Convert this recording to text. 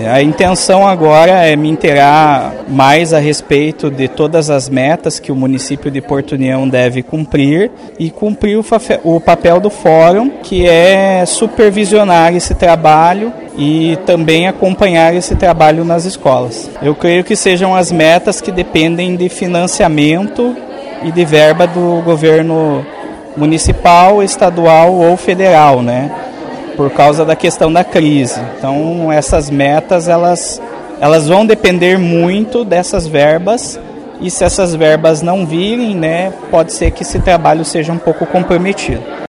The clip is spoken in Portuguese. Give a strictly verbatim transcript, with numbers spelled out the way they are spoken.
A intenção agora é me inteirar mais a respeito de todas as metas que o município de Porto União deve cumprir e cumprir o, o papel do fórum, que é supervisionar esse trabalho e também acompanhar esse trabalho nas escolas. Eu creio que sejam as metas que dependem de financiamento e de verba do governo municipal, estadual ou federal, né? Por causa da questão da crise. Então, essas metas, elas, elas vão depender muito dessas verbas, e se essas verbas não virem, né, pode ser que esse trabalho seja um pouco comprometido.